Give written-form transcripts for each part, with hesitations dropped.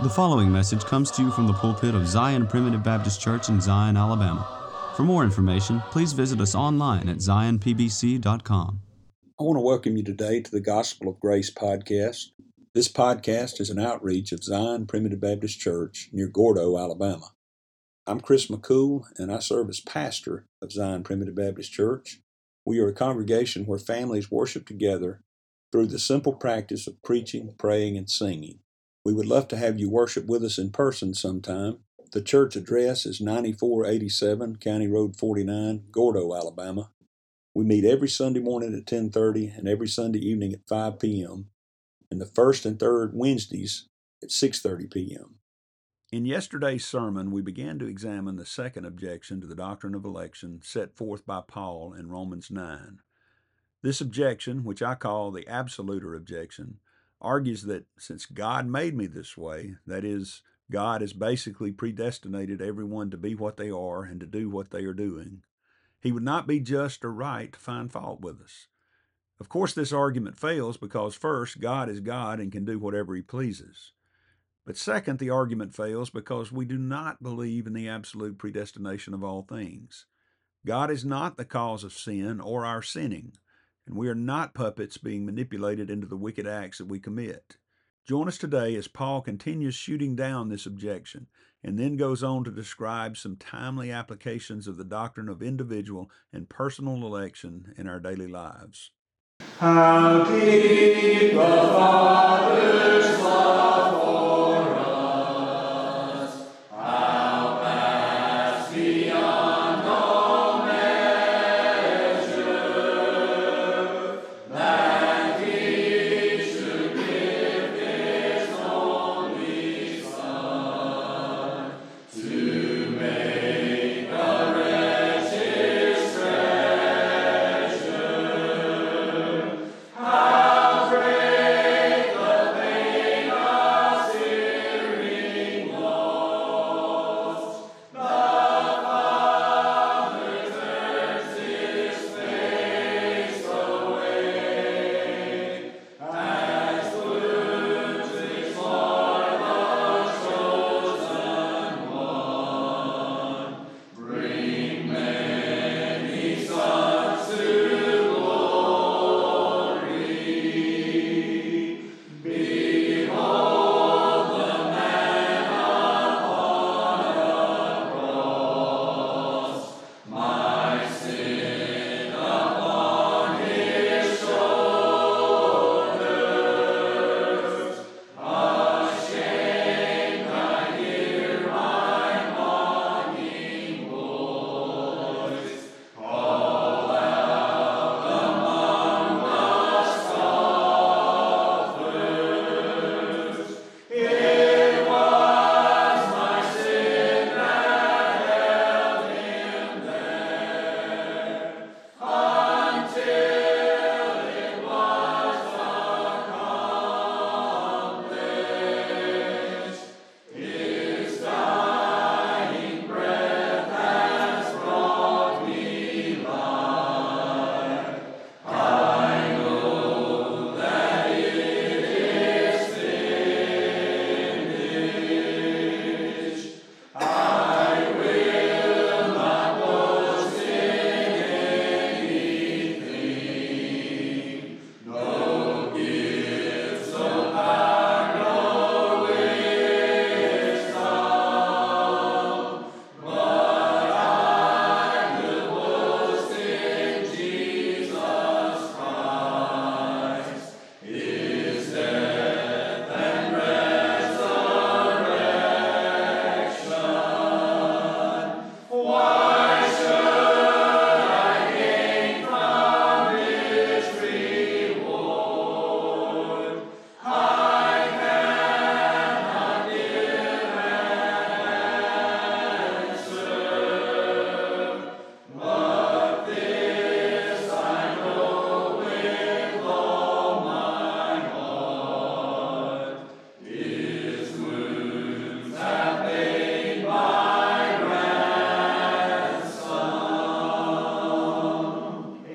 The following message comes to you from the pulpit of Zion Primitive Baptist Church in Zion, Alabama. For more information, please visit us online at zionpbc.com. I want to welcome you today to the Gospel of Grace podcast. This podcast is an outreach of Zion Primitive Baptist Church near Gordo, Alabama. I'm Chris McCool, and I serve as pastor of Zion Primitive Baptist Church. We are a congregation where families worship together through the simple practice of preaching, praying, and singing. We would love to have you worship with us in person sometime. The church address is 9487 County Road 49, Gordo, Alabama. We meet every Sunday morning at 10:30 and every Sunday evening at 5 p.m. and the first and third Wednesdays at 6:30 p.m. In yesterday's sermon, we began to examine the second objection to the doctrine of election set forth by Paul in Romans 9. This objection, which I call the absoluter objection, argues that since God made me this way, that is, God has basically predestinated everyone to be what they are and to do what they are doing, He would not be just or right to find fault with us. Of course, this argument fails because first, God is God and can do whatever He pleases. But second, the argument fails because we do not believe in the absolute predestination of all things. God is not the cause of sin or our sinning, and we are not puppets being manipulated into the wicked acts that we commit. Join us today as Paul continues shooting down this objection and then goes on to describe some timely applications of the doctrine of individual and personal election in our daily lives. How deep the Father's love for us, how vast beyond all measure, that He should give His only Son to make a wretched treasure. How great the pain of searing loss! The Father turns His face away, as wounds which for the chosen one bring many sons to glory. Behold the man upon a cross, my sin upon His shoulders. Ashamed I hear my mocking voice call out among the scoffers. It was my sin that held Him there, until it was accomplished. His dying breath has brought me life. I know that it is finished. I will not boast in anything, no gifts, no power, no wisdom, but I will boast in Jesus Christ, His death and resurrection. Why should I gain from His reward? I cannot give answer, but this I know with all my heart: His wounds have paid my ransom.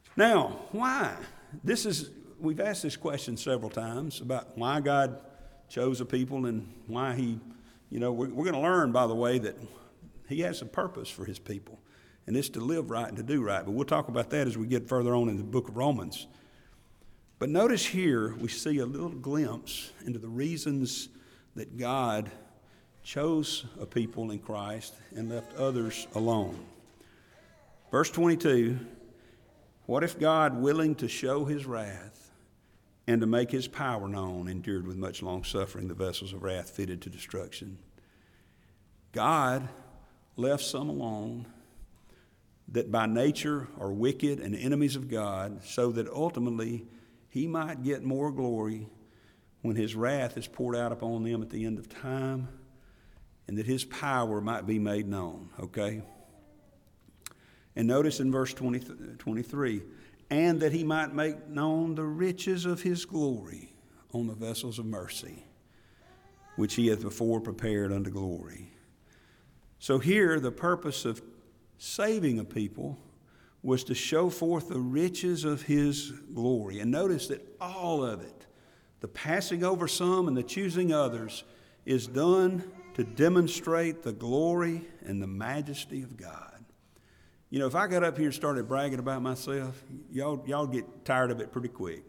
Now, why? We've asked this question several times about why God chose a people and why he, we're going to learn, by the way, that he has a purpose for his people, and it's to live right and to do right. But we'll talk about that as we get further on in the book of Romans. But notice here we see a little glimpse into the reasons that God chose a people in Christ and left others alone. Verse 22, what if God, willing to show his wrath and to make his power known, endured with much long suffering the vessels of wrath fitted to destruction? God left some alone that by nature are wicked and enemies of God, so that ultimately he might get more glory when his wrath is poured out upon them at the end of time, and that his power might be made known, okay? And notice in verse 23, and that he might make known the riches of his glory on the vessels of mercy, which he hath before prepared unto glory. So here the purpose of saving a people was to show forth the riches of his glory. And notice that all of it, the passing over some and the choosing others, is done to demonstrate the glory and the majesty of God. If I got up here and started bragging about myself, y'all get tired of it pretty quick,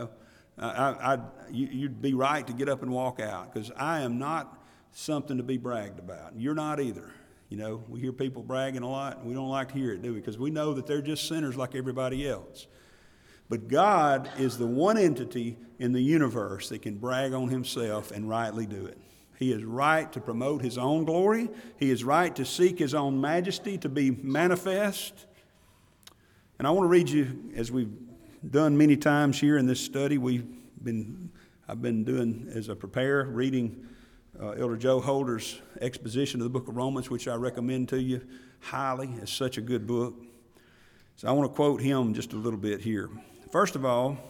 You'd be right to get up and walk out, because I am not something to be bragged about. You're not either. We hear people bragging a lot, and we don't like to hear it, do we? Because we know that they're just sinners like everybody else. But God is the one entity in the universe that can brag on himself and rightly do it. He is right to promote his own glory. He is right to seek his own majesty to be manifest. And I want to read you, as we've done many times here in this study, I've been doing as a preparer, reading Elder Joe Holder's exposition of the book of Romans, which I recommend to you highly. It's such a good book. So I want to quote him just a little bit here. First of all,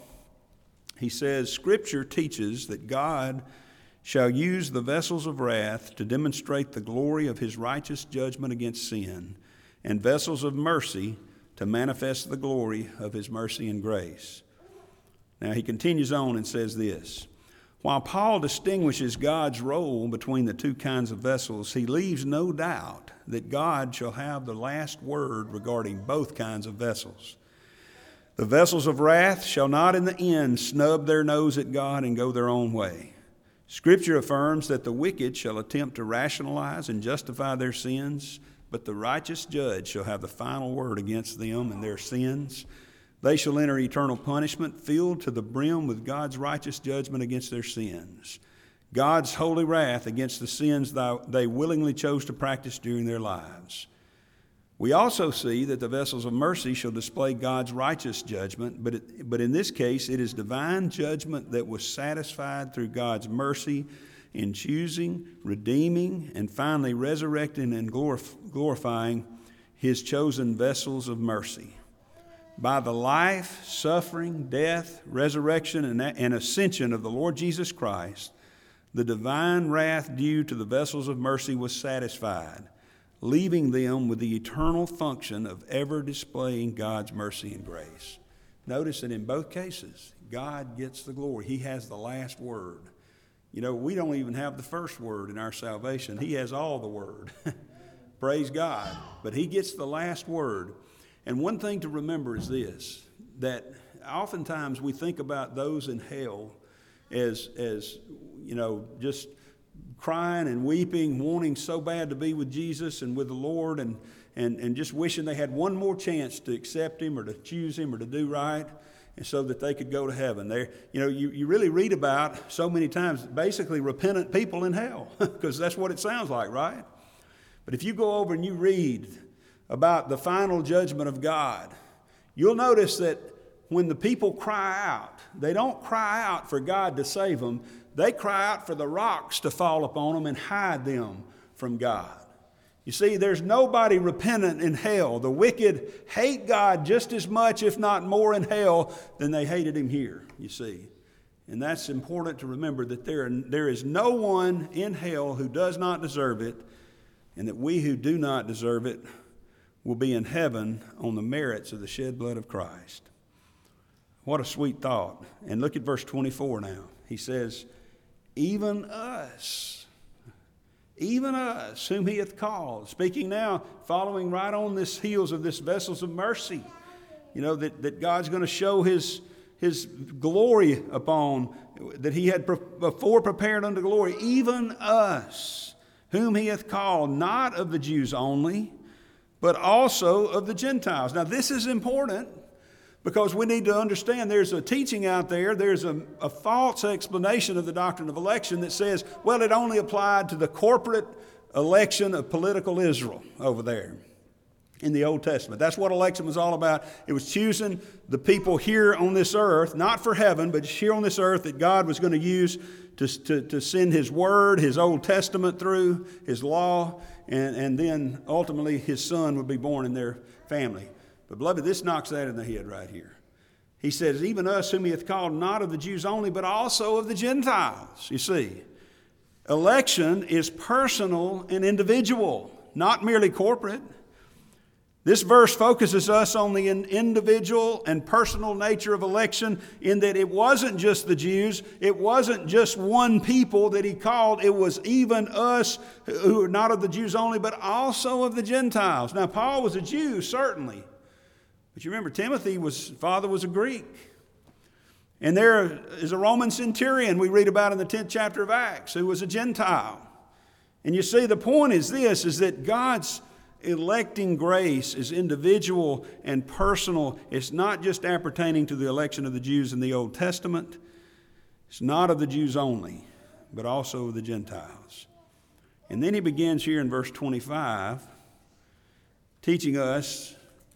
he says, Scripture teaches that God shall use the vessels of wrath to demonstrate the glory of his righteous judgment against sin, and vessels of mercy to manifest the glory of his mercy and grace. Now he continues on and says this, while Paul distinguishes God's role between the two kinds of vessels, he leaves no doubt that God shall have the last word regarding both kinds of vessels. The vessels of wrath shall not in the end snub their nose at God and go their own way. Scripture affirms that the wicked shall attempt to rationalize and justify their sins, but the righteous judge shall have the final word against them and their sins. They shall enter eternal punishment, filled to the brim with God's righteous judgment against their sins, God's holy wrath against the sins they willingly chose to practice during their lives. We also see that the vessels of mercy shall display God's righteous judgment, but in this case it is divine judgment that was satisfied through God's mercy in choosing, redeeming, and finally resurrecting and glorifying his chosen vessels of mercy. By the life, suffering, death, resurrection, and ascension of the Lord Jesus Christ, the divine wrath due to the vessels of mercy was satisfied, leaving them with the eternal function of ever displaying God's mercy and grace. Notice that in both cases, God gets the glory. He has the last word. We don't even have the first word in our salvation. He has all the word. Praise God. But he gets the last word. And one thing to remember is this, that oftentimes we think about those in hell as just crying and weeping, wanting so bad to be with Jesus and with the Lord, and just wishing they had one more chance to accept him or to choose him or to do right, and so that they could go to heaven. You really read about so many times basically repentant people in hell, because that's what it sounds like, right? But if you go over and you read about the final judgment of God, you'll notice that when the people cry out, they don't cry out for God to save them. They cry out for the rocks to fall upon them and hide them from God. You see, there's nobody repentant in hell. The wicked hate God just as much, if not more, in hell than they hated him here, you see. And that's important to remember, that there is no one in hell who does not deserve it, and that we who do not deserve it will be in heaven on the merits of the shed blood of Christ. What a sweet thought. And look at verse 24 now. He says, even us, whom he hath called. Speaking now, following right on this heels of this vessels of mercy, that God's going to show his glory upon, that he had before prepared unto glory, even us, whom he hath called, not of the Jews only, but also of the Gentiles. Now this is important, because we need to understand there's a teaching out there, there's a false explanation of the doctrine of election that says, well, it only applied to the corporate election of political Israel over there in the Old Testament. That's what election was all about. It was choosing the people here on this earth, not for heaven, but here on this earth, that God was going to use to send his word, his Old Testament through, his law, and then ultimately his son would be born in their family. But beloved, this knocks that in the head right here. He says, even us whom he hath called, not of the Jews only, but also of the Gentiles. You see, election is personal and individual, not merely corporate. This verse focuses us on the individual and personal nature of election, in that it wasn't just the Jews, it wasn't just one people that he called, it was even us who are not of the Jews only, but also of the Gentiles. Now, Paul was a Jew, certainly. But you remember, Timothy's father was a Greek. And there is a Roman centurion we read about in the 10th chapter of Acts who was a Gentile. And you see, the point is this, is that God's electing grace is individual and personal. It's not just appertaining to the election of the Jews in the Old Testament. It's not of the Jews only, but also of the Gentiles. And then he begins here in verse 25, teaching us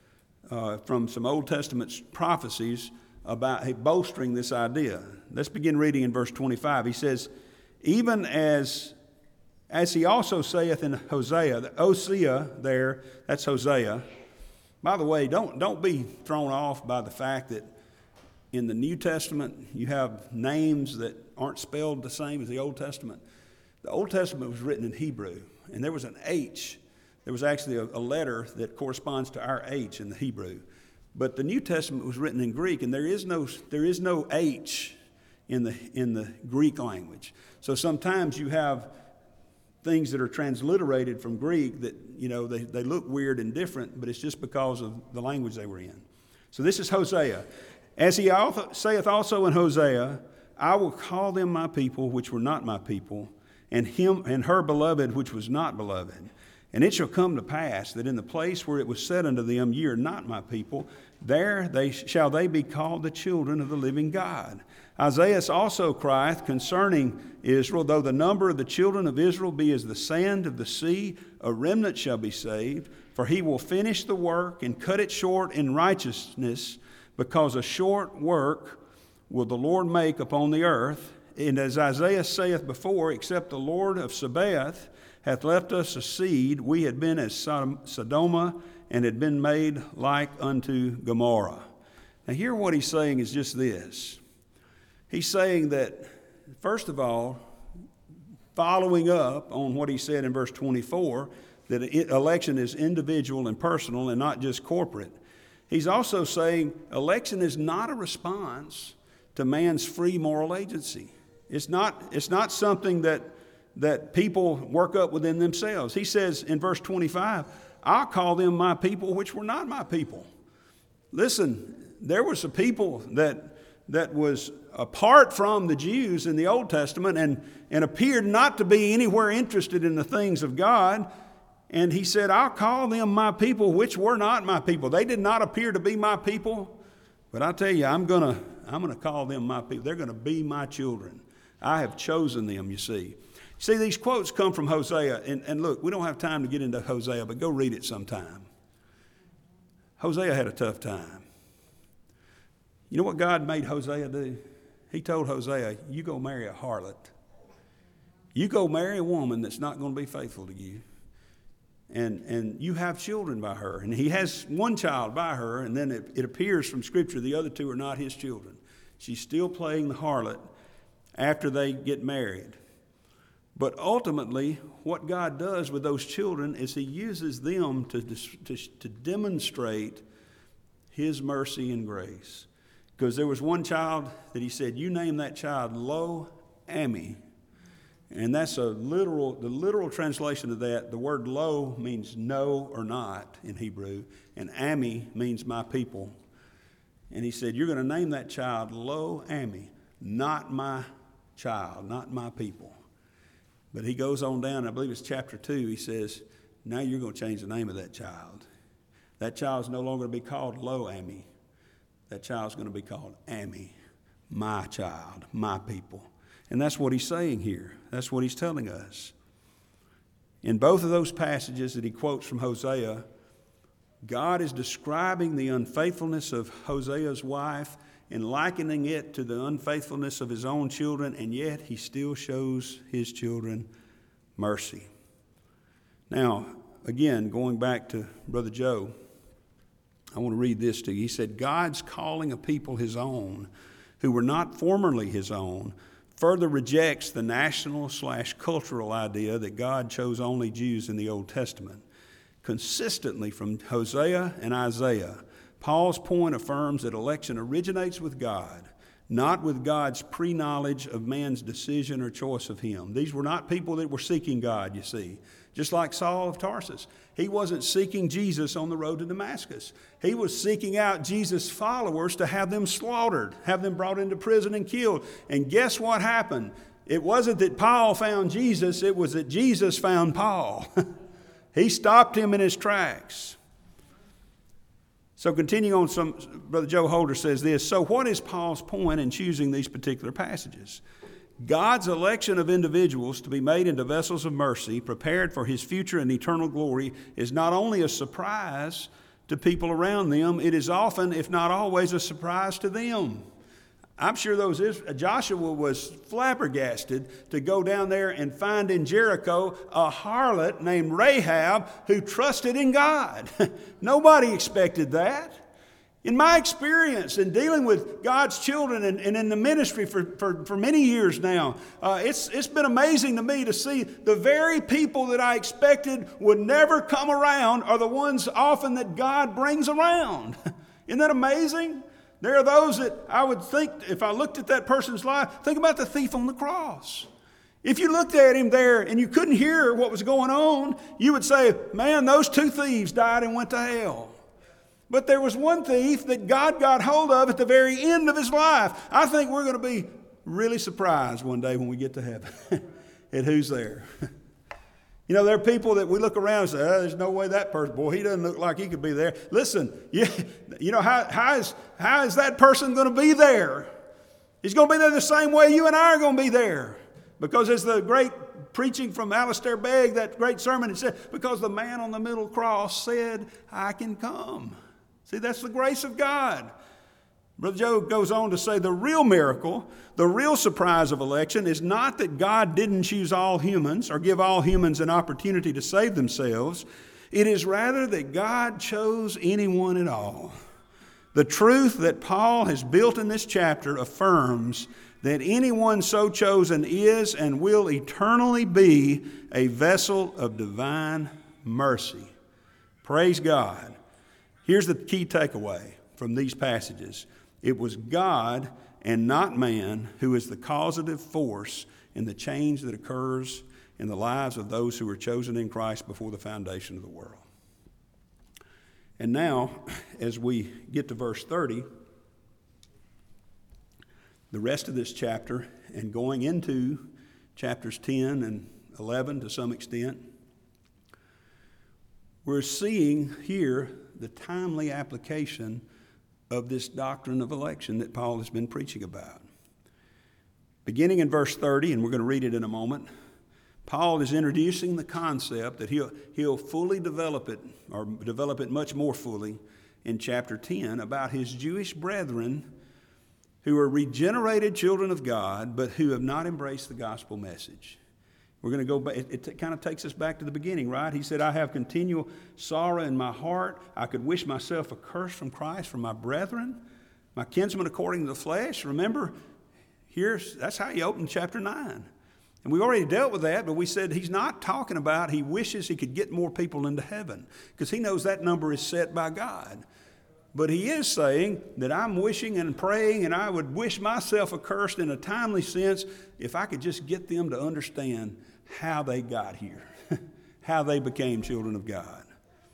from some Old Testament prophecies about bolstering this idea. Let's begin reading in verse 25. He says, even as he also saith in Hosea, the Osea there, that's Hosea. By the way, don't be thrown off by the fact that in the New Testament you have names that aren't spelled the same as the Old Testament. The Old Testament was written in Hebrew, and there was an H. There was actually a letter that corresponds to our H in the Hebrew. But the New Testament was written in Greek, and there is no H in the Greek language. So sometimes you have things that are transliterated from Greek that, they look weird and different, but it's just because of the language they were in. So this is Hosea. As he saith also in Hosea, I will call them my people, which were not my people, and him and her beloved, which was not beloved. And it shall come to pass that in the place where it was said unto them, ye are not my people, there shall they be called the children of the living God. Isaiah also crieth concerning Israel, though the number of the children of Israel be as the sand of the sea, a remnant shall be saved, for he will finish the work and cut it short in righteousness, because a short work will the Lord make upon the earth. And as Isaiah saith before, except the Lord of Sabaoth hath left us a seed, we had been as Sodoma, and had been made like unto Gomorrah. Now here what he's saying is just this. He's saying that, first of all, following up on what he said in verse 24, that election is individual and personal and not just corporate. He's also saying election is not a response to man's free moral agency. It's not something that people work up within themselves. He says in verse 25, I'll call them my people, which were not my people. Listen, there was a people that was apart from the Jews in the Old Testament and appeared not to be anywhere interested in the things of God. And he said, I'll call them my people, which were not my people. They did not appear to be my people, but I tell you, I'm gonna call them my people. They're gonna be my children. I have chosen them, you see. See, these quotes come from Hosea, and look, we don't have time to get into Hosea, but go read it sometime. Hosea had a tough time. You know what God made Hosea do? He told Hosea, you go marry a harlot. You go marry a woman that's not going to be faithful to you. And you have children by her. And he has one child by her, and then it appears from Scripture the other two are not his children. She's still playing the harlot after they get married. But ultimately, what God does with those children is he uses them to demonstrate his mercy and grace. Because there was one child that he said, you name that child Lo-Ami, And that's the literal translation of that. The word lo means no or not in Hebrew, and Ami means my people. And he said, you're going to name that child Lo Ami, not my child, not my people. But he goes on down, I believe it's chapter 2, he says, now you're going to change the name of that child. That child's no longer going to be called Lo Ami. That child's going to be called Ami, my child, my people. And that's what he's saying here. That's what he's telling us. In both of those passages that he quotes from Hosea, God is describing the unfaithfulness of Hosea's wife and likening it to the unfaithfulness of his own children, and yet he still shows his children mercy. Now, again, going back to Brother Joe, I want to read this to you. He said, God's calling a people his own who were not formerly his own further rejects the national/cultural idea that God chose only Jews in the Old Testament. Consistently from Hosea and Isaiah, Paul's point affirms that election originates with God, not with God's pre-knowledge of man's decision or choice of him. These were not people that were seeking God, you see. Just like Saul of Tarsus. He wasn't seeking Jesus on the road to Damascus. He was seeking out Jesus' followers to have them slaughtered, have them brought into prison and killed. And guess what happened? It wasn't that Paul found Jesus, it was that Jesus found Paul. He stopped him in his tracks. So continuing on, Brother Joe Holder says this, so what is Paul's point in choosing these particular passages? God's election of individuals to be made into vessels of mercy, prepared for his future and eternal glory, is not only a surprise to people around them, it is often, if not always, a surprise to them. I'm sure Joshua was flabbergasted to go down there and find in Jericho a harlot named Rahab who trusted in God. Nobody expected that. In my experience in dealing with God's children and in the ministry for many years now, it's been amazing to me to see the very people that I expected would never come around are the ones often that God brings around. Isn't that amazing? There are those that I would think, if I looked at that person's life, think about the thief on the cross. If you looked at him there and you couldn't hear what was going on, you would say, man, those two thieves died and went to hell. But there was one thief that God got hold of at the very end of his life. I think we're going to be really surprised one day when we get to heaven at who's there. You know, there are people that we look around and say, oh, there's no way that person, boy, he doesn't look like he could be there. Listen, you know, how is that person going to be there? He's going to be there the same way you and I are going to be there. Because as the great preaching from Alistair Begg, that great sermon, it said, because the man on the middle cross said, I can come. See, that's the grace of God. Brother Joe goes on to say the real miracle, the real surprise of election is not that God didn't choose all humans or give all humans an opportunity to save themselves. It is rather that God chose anyone at all. The truth that Paul has built in this chapter affirms that anyone so chosen is and will eternally be a vessel of divine mercy. Praise God. Here's the key takeaway from these passages. It was God and not man who is the causative force in the change that occurs in the lives of those who were chosen in Christ before the foundation of the world. And now, as we get to verse 30, the rest of this chapter and going into chapters 10 and 11 to some extent, we're seeing here the timely application of this doctrine of election that Paul has been preaching about. Beginning in verse 30, and we're going to read it in a moment, Paul is introducing the concept that he'll fully develop it, or develop it much more fully in chapter 10, about his Jewish brethren who are regenerated children of God, but who have not embraced the gospel message. We're going to go back. It kind of takes us back to the beginning, right? He said, I have continual sorrow in my heart. I could wish myself a curse from Christ for my brethren, my kinsmen according to the flesh. Remember, that's how he opened chapter 9. And we already dealt with that, but we said he's not talking about he wishes he could get more people into heaven, because he knows that number is set by God. But he is saying that I'm wishing and praying, and I would wish myself accursed in a timely sense if I could just get them to understand how they got here, how they became children of God.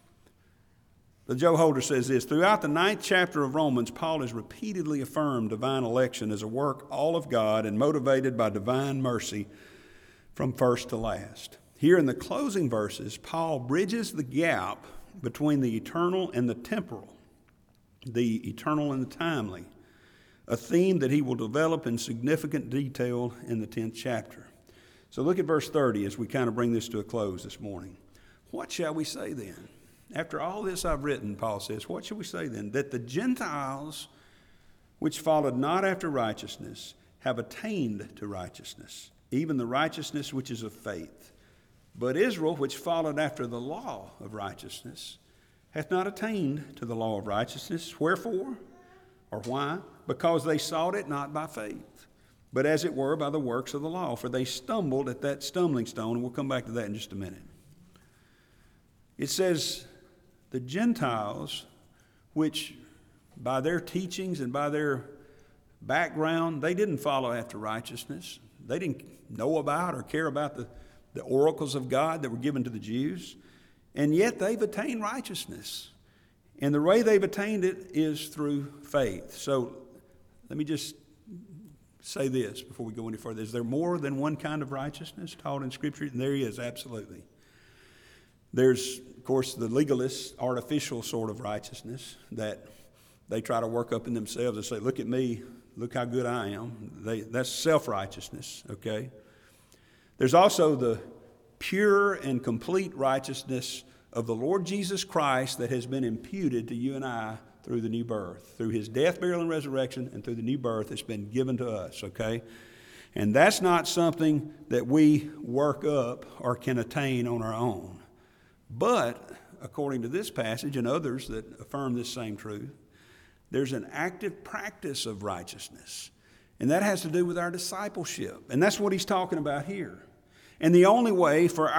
But Joe Holder says this: throughout the 9th chapter of Romans, Paul has repeatedly affirmed divine election as a work all of God and motivated by divine mercy from first to last. Here in the closing verses, Paul bridges the gap between the eternal and the temporal, the eternal and the timely, a theme that he will develop in significant detail in the 10th chapter. So look at verse 30 as we kind of bring this to a close this morning. What shall we say then? After all this I've written, Paul says, what shall we say then? That the Gentiles, which followed not after righteousness, have attained to righteousness, even the righteousness which is of faith. But Israel, which followed after the law of righteousness, hath not attained to the law of righteousness. Wherefore? Or why? Because they sought it not by faith, but as it were by the works of the law. For they stumbled at that stumbling stone, and we'll come back to that in just a minute. It says, the Gentiles, which by their teachings and by their background, they didn't follow after righteousness. They didn't know about or care about the oracles of God that were given to the Jews. And yet they've attained righteousness. And the way they've attained it is through faith. So let me just say this before we go any further. Is there more than one kind of righteousness taught in Scripture? And there is, absolutely. There's, of course, the legalist, artificial sort of righteousness that they try to work up in themselves and say, look at me, look how good I am. That's self-righteousness, okay? There's also the pure and complete righteousness of the Lord Jesus Christ that has been imputed to you and I through the new birth. Through his death, burial, and resurrection, and through the new birth, it's been given to us, okay? And that's not something that we work up or can attain on our own. But, according to this passage and others that affirm this same truth, there's an active practice of righteousness. And that has to do with our discipleship. And that's what he's talking about here. And the only way for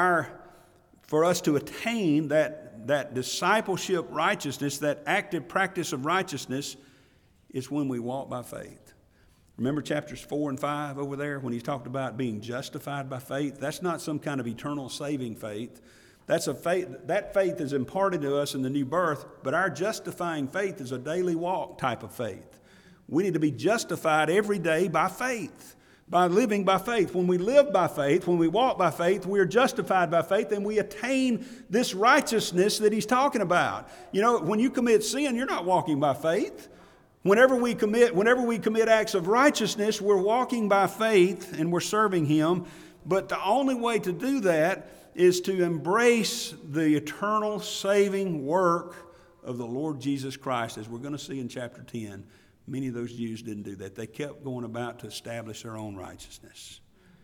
us to attain that discipleship righteousness, that active practice of righteousness, is when we walk by faith. Remember chapters 4 and 5 over there when he talked about being justified by faith? That's not some kind of eternal saving faith. That's a faith, that faith is imparted to us in the new birth, but our justifying faith is a daily walk type of faith. We need to be justified every day by faith, by living by faith. When we live by faith, when we walk by faith, we are justified by faith, and we attain this righteousness that he's talking about. You know, when you commit sin, you're not walking by faith. Whenever we commit acts of righteousness, we're walking by faith and we're serving him. But the only way to do that is to embrace the eternal saving work of the Lord Jesus Christ. As we're going to see in chapter 10, many of those Jews didn't do that. They kept going about to establish their own righteousness.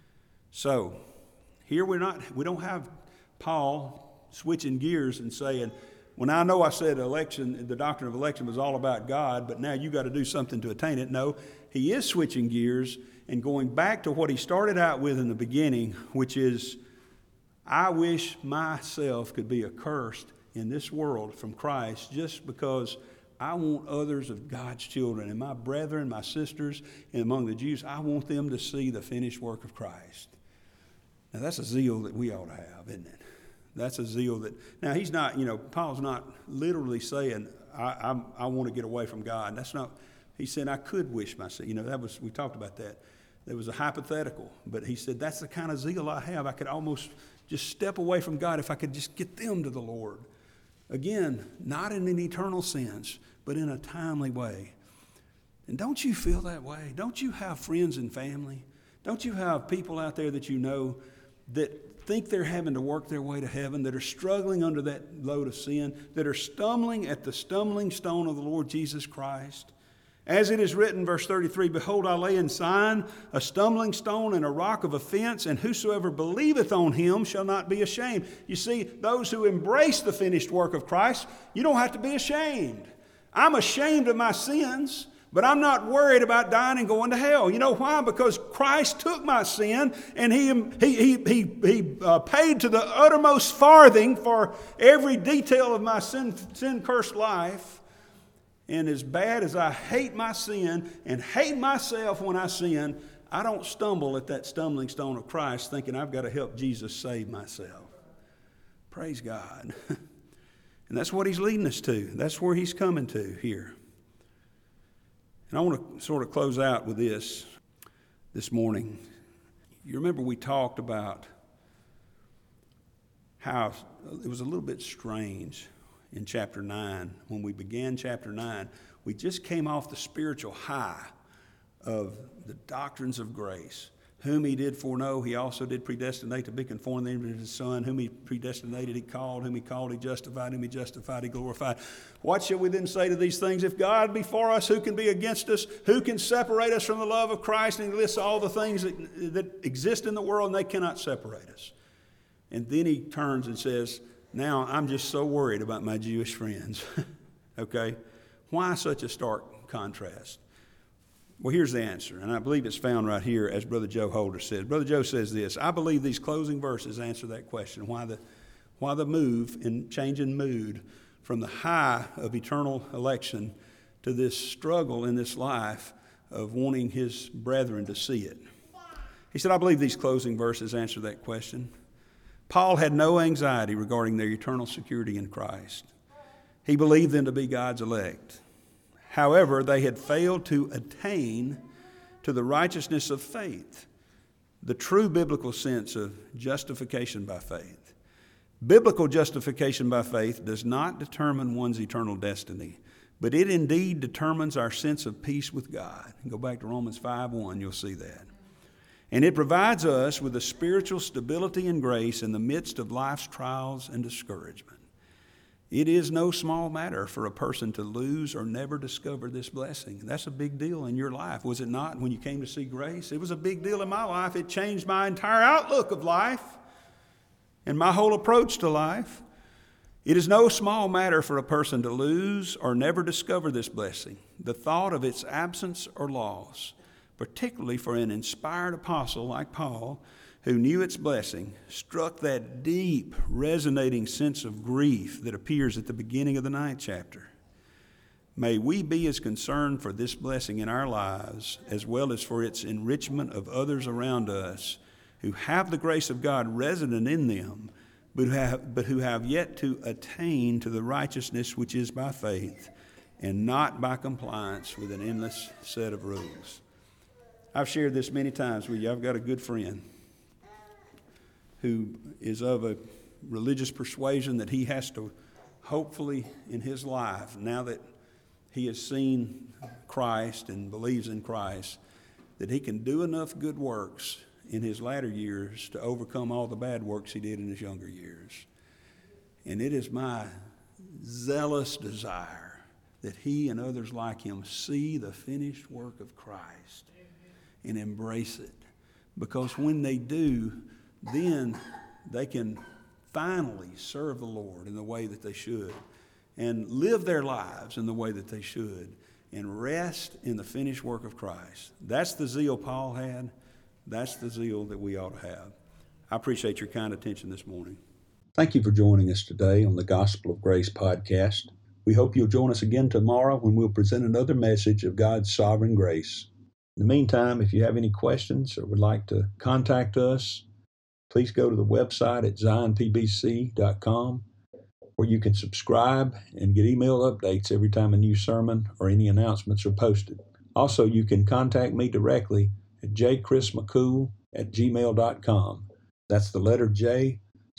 So, here we don't have Paul switching gears and saying, well, now I know I said election, the doctrine of election was all about God, but now you got to do something to attain it. No, he is switching gears and going back to what he started out with in the beginning, which is, I wish myself could be accursed in this world from Christ just because I want others of God's children and my brethren, my sisters, and among the Jews, I want them to see the finished work of Christ. Now that's a zeal that we ought to have, isn't it? That's a zeal that, now he's not, Paul's not literally saying, I want to get away from God. That's not, he said, I could wish myself, we talked about that. There was a hypothetical, but he said, that's the kind of zeal I have. I could almost just step away from God if I could just get them to the Lord. Again, not in an eternal sense, but in a timely way. And don't you feel that way? Don't you have friends and family? Don't you have people out there that you know that think they're having to work their way to heaven, that are struggling under that load of sin, that are stumbling at the stumbling stone of the Lord Jesus Christ? As it is written, verse 33, behold, I lay in Zion a stumbling stone and a rock of offense, and whosoever believeth on him shall not be ashamed. You see, those who embrace the finished work of Christ, you don't have to be ashamed. I'm ashamed of my sins, but I'm not worried about dying and going to hell. You know why? Because Christ took my sin, and he paid to the uttermost farthing for every detail of my sin-cursed life. And as bad as I hate my sin and hate myself when I sin, I don't stumble at that stumbling stone of Christ thinking I've got to help Jesus save myself. Praise God. And that's what he's leading us to. That's where he's coming to here. And I want to sort of close out with this morning. You remember we talked about how it was a little bit strange in chapter 9. When we began chapter 9, we just came off the spiritual high of the doctrines of grace. Whom he did foreknow, he also did predestinate to be conformed to the image of his Son. Whom he predestinated, he called. Whom he called, he justified. Whom he justified, he glorified. What shall we then say to these things? If God be for us, who can be against us? Who can separate us from the love of Christ? And he lists all the things that exist in the world, and they cannot separate us. And then he turns and says, now I'm just so worried about my Jewish friends. Okay? Why such a stark contrast? Well, here's the answer, and I believe it's found right here, as Brother Joe Holder says. Brother Joe says this: I believe these closing verses answer that question, why the move in change in mood from the high of eternal election to this struggle in this life of wanting his brethren to see it. He said, I believe these closing verses answer that question. Paul had no anxiety regarding their eternal security in Christ. He believed them to be God's elect. However, they had failed to attain to the righteousness of faith, the true biblical sense of justification by faith. Biblical justification by faith does not determine one's eternal destiny, but it indeed determines our sense of peace with God. Go back to Romans 5:1, you'll see that. And it provides us with a spiritual stability and grace in the midst of life's trials and discouragement. It is no small matter for a person to lose or never discover this blessing. That's a big deal in your life, was it not, when you came to see grace? It was a big deal in my life. It changed my entire outlook of life and my whole approach to life. It is no small matter for a person to lose or never discover this blessing. The thought of its absence or loss, particularly for an inspired apostle like Paul, who knew its blessing, struck that deep, resonating sense of grief that appears at the beginning of the 9th chapter. May we be as concerned for this blessing in our lives as well as for its enrichment of others around us who have the grace of God resident in them, but who have yet to attain to the righteousness which is by faith and not by compliance with an endless set of rules. I've shared this many times with you. I've got a good friend who is of a religious persuasion that he has to, hopefully in his life, now that he has seen Christ and believes in Christ, that he can do enough good works in his latter years to overcome all the bad works he did in his younger years. And it is my zealous desire that he and others like him see the finished work of Christ and embrace it. Because when they do, then they can finally serve the Lord in the way that they should and live their lives in the way that they should and rest in the finished work of Christ. That's the zeal Paul had. That's the zeal that we ought to have. I appreciate your kind attention this morning. Thank you for joining us today on the Gospel of Grace podcast. We hope you'll join us again tomorrow when we'll present another message of God's sovereign grace. In the meantime, if you have any questions or would like to contact us, please go to the website at zionpbc.com, where you can subscribe and get email updates every time a new sermon or any announcements are posted. Also, you can contact me directly at jchrismccool@gmail.com. That's the letter J,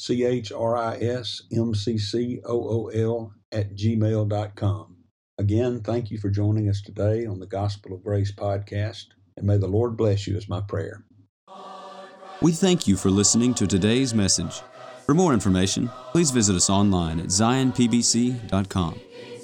CHRISMCCOOL@gmail.com. Again, thank you for joining us today on the Gospel of Grace podcast, and may the Lord bless you is my prayer. We thank you for listening to today's message. For more information, please visit us online at zionpbc.com.